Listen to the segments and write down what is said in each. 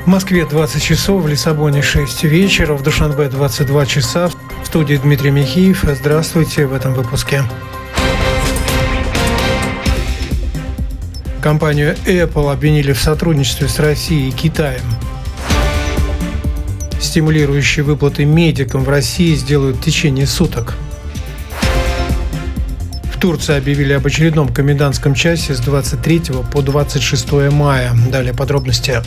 В Москве 20 часов, в Лиссабоне 6 вечера, в Душанбе 22 часа. В студии Дмитрий Михеев. Здравствуйте в этом выпуске. Компанию Apple обвинили в сотрудничестве с Россией и Китаем. Стимулирующие выплаты медикам в России сделают в течение суток. В Турции объявили об очередном комендантском часе с 23 по 26 мая. Далее подробности.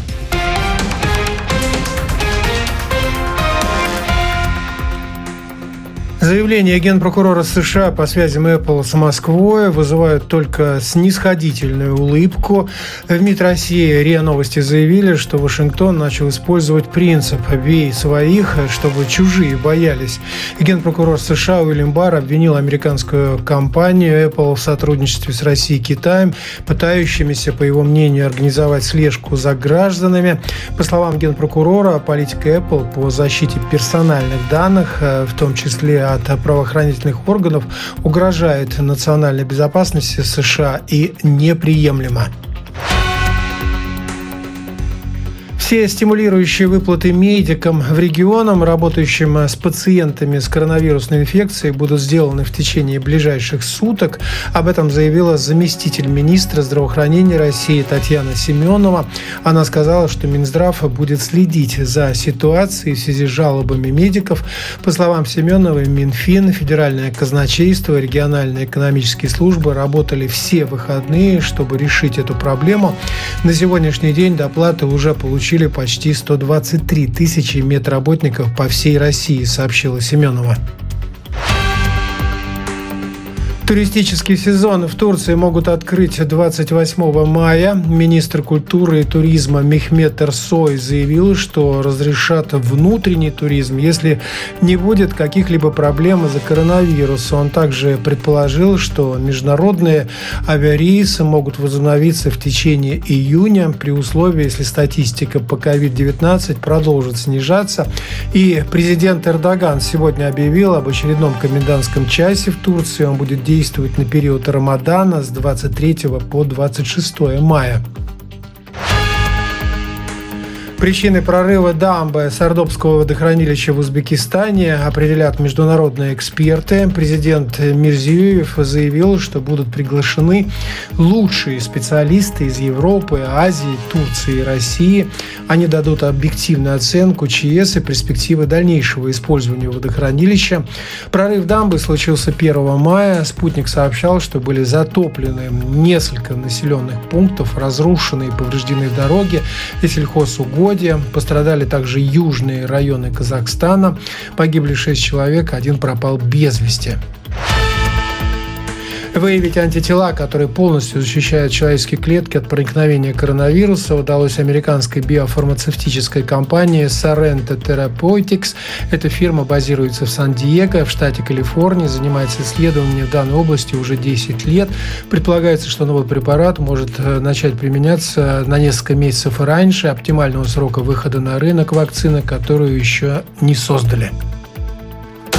Заявления генпрокурора США по связям Apple с Москвой вызывают только снисходительную улыбку. В МИД России РИА Новости заявили, что Вашингтон начал использовать принцип «бей своих, чтобы чужие боялись». Генпрокурор США Уильям Барр обвинил американскую компанию Apple в сотрудничестве с Россией и Китаем, пытающимися, по его мнению, организовать слежку за гражданами. По словам генпрокурора, политика Apple по защите персональных данных, в том числе от правоохранительных органов, угрожает национальной безопасности США и неприемлема. Все стимулирующие выплаты медикам в регионах, работающим с пациентами с коронавирусной инфекцией, будут сделаны в течение ближайших суток. Об этом заявила заместитель министра здравоохранения России Татьяна Семенова. Она сказала, что Минздрав будет следить за ситуацией в связи с жалобами медиков. По словам Семеновой, Минфин, Федеральное казначейство, региональные экономические службы работали все выходные, чтобы решить эту проблему. На сегодняшний день доплаты уже получили почти 123 тысячи медработников по всей России, сообщила Семенова. Туристический сезон в Турции могут открыть 28 мая. Министр культуры и туризма Мехмет Эрсой заявил, что разрешат внутренний туризм, если не будет каких-либо проблем из-за коронавируса. Он также предположил, что международные авиарейсы могут возобновиться в течение июня при условии, если статистика по COVID-19 продолжит снижаться. И президент Эрдоган сегодня объявил об очередном комендантском часе в Турции. Он будет действовать на период Рамадана с 23 по 26 мая. Причины прорыва дамбы Сардобского водохранилища в Узбекистане определят международные эксперты. Президент Мирзиёев заявил, что будут приглашены лучшие специалисты из Европы, Азии, Турции и России. Они дадут объективную оценку ЧС и перспективы дальнейшего использования водохранилища. Прорыв дамбы случился 1 мая. Спутник сообщал, что были затоплены несколько населенных пунктов, разрушены и повреждены дороги и сельхозугодья. Пострадали также южные районы Казахстана. Погибли 6 человек, 1 пропал без вести. Выявить антитела, которые полностью защищают человеческие клетки от проникновения коронавируса, удалось американской биофармацевтической компании Sorrento Therapeutics. Эта фирма базируется в Сан-Диего, в штате Калифорния, занимается исследованием в данной области уже 10 лет. Предполагается, что новый препарат может начать применяться на несколько месяцев раньше оптимального срока выхода на рынок вакцины, которую еще не создали.